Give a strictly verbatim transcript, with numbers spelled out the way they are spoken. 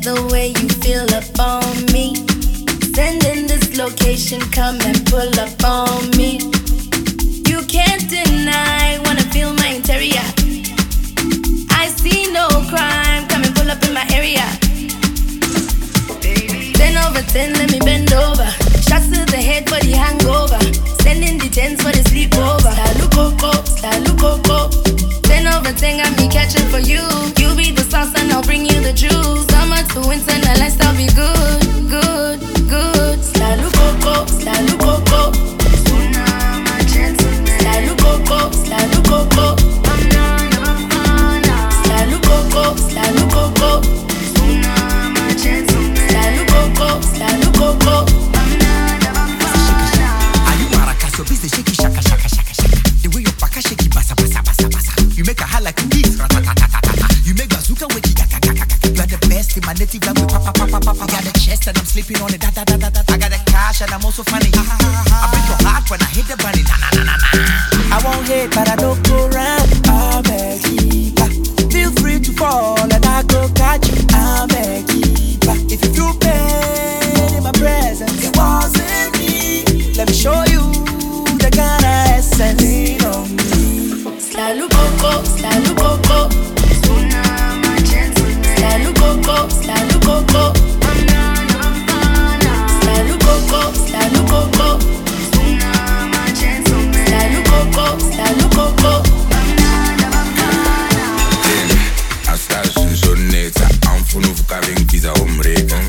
the way you feel up on me. Send in this location, come and pull up on me. You can't deny, wanna feel my interior. I see no crime, come and pull up in my area. Ten over ten, let me bend over. Shots to the head for the hangover. Sending the tens for the sleepover. Slalu coco, slalu coco. Ten over ten, got me catching for you. You be the sauce and I'll bring you the juice. Summer to winter, the lifestyle be good, good, good. Slalu coco, slalu coco. Slalu coco, slalu coco. Slalu coco, slalu coco. Slalu coco, slalu coco. Are you maracas? Your business shaky shaka shaka shaka shaka. The way your baka shaky basa basa basa basa. You make a high like a beast, ratatatatata. You make bazooka wiki yaka yaka yaka. You are the best in my native language, papa papa papa. I got the chest and I'm sleeping on it, da da da da da. I got the cash and I'm also funny. I break your heart when I hit the bunny, na na na na na. I won't hate, but I don't go round. I'm a keeper. Feel free to fall and I go catch you. I'm a keeper. If you feel pain in my presence, it wasn't me. Let me show you the kind of essence in on me. Slalu coco, slalu coco. Slalu coco, slalu coco. Slalu coco, slalu coco. Slalu coco, slalu coco. Asta sunt soneta. Am funul cu care închiza omreca.